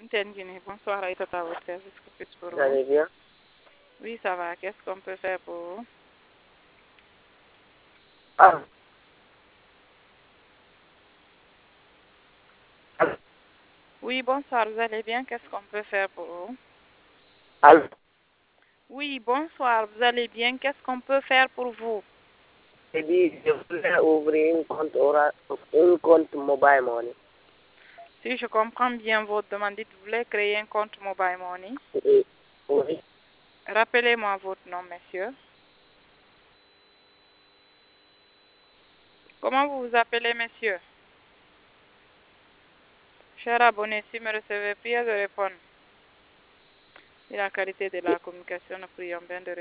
Tendini, bonsoir Aïssata, à votre service, que puis-je pour Vous vous? allez bien? Oui, ça va. Qu'est-ce qu'on peut faire pour vous? Ah, allô? Oui, bonsoir, vous allez bien? Qu'est-ce qu'on peut faire pour vous? Allô? Oui, bonsoir, vous allez bien? Qu'est-ce qu'on peut faire pour vous? J'ai dit, je voulais ouvrir un compte mobile money. Si je comprends bien votre demande, vous voulez créer un compte Mobile Money. Oui, Rappelez-moi votre nom, monsieur. Comment vous vous appelez, monsieur? Cher abonné, si me recevez, priez de répondre. Et la qualité de la communication, nous prions bien de